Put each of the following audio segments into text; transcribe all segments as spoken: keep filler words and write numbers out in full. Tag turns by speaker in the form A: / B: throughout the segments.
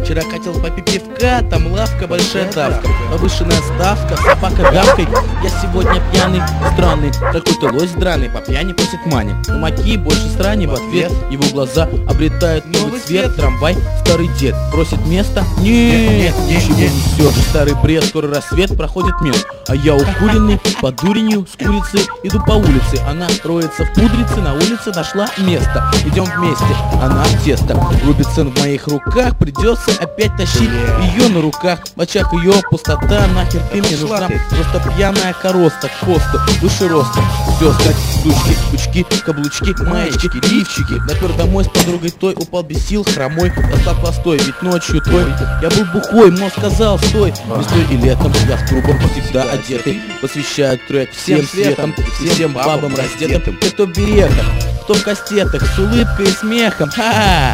A: Вчера хотел попить пивка, там лавка, большая давка, повышенная ставка, собака гавкой. Я сегодня пьяный, странный, какой-то лось драный, по пьяни просит мани. Маки больше срани в ответ, его глаза обретают новый цвет. Трамвай, старый дед, просит место. Нет, ничего не несешь. Старый бред, скоро рассвет, проходит мимо. А я укуренный, под дуренью, с курицей иду по улице. Она строится в пудрице, на улице нашла место. Идем вместе, она тесто рубится в моих руках. Придется опять тащить ее на руках. В очах ее пустота, нахер ты мне нужна. Просто пьяная короста, к посту, выше роста. Сестры, дучки, пучки, каблучки, маечки, лифчики. Допер домой с подругой той, упал без сил, хромой, достал пластой, ведь ночью той я был бухой, но сказал стой. Весной и летом я в трубах всегда одетый. Посвящаю трек всем светом, всем бабам раздетым. Кто в беретах, кто в кастетах, с улыбкой и смехом. Ха-ха!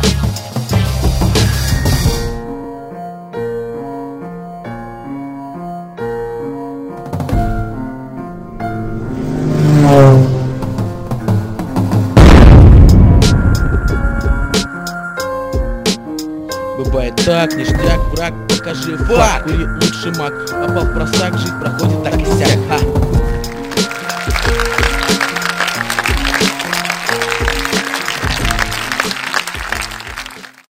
A: Бывает так, ништяк, враг, покажи факт. Кури лучший маг, попал в просак, жить проходит так и сяк.